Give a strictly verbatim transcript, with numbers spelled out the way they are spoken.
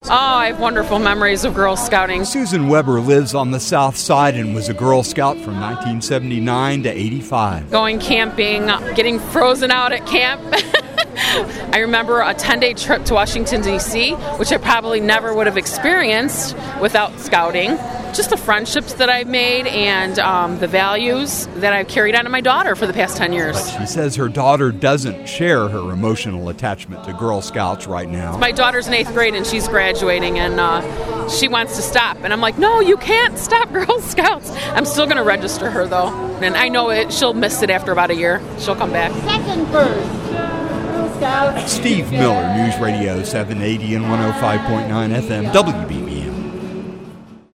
Oh, I have wonderful memories of Girl Scouting. Susan Weber lives on the South Side and was a Girl Scout from nineteen seventy-nine to eighty-five. Going camping, getting frozen out at camp. I remember a ten-day trip to Washington, D C, which I probably never would have experienced without scouting. Just the friendships that I've made and um, the values that I've carried on to my daughter for the past ten years. But she says her daughter doesn't share her emotional attachment to Girl Scouts right now. My daughter's in eighth grade and she's graduating and uh, she wants to stop. And I'm like, no, you can't stop Girl Scouts. I'm still going to register her, though. And I know it. She'll miss it after about a year. She'll come back. Second first. Steve Miller, News Radio seven eighty and one oh five point nine F M, W B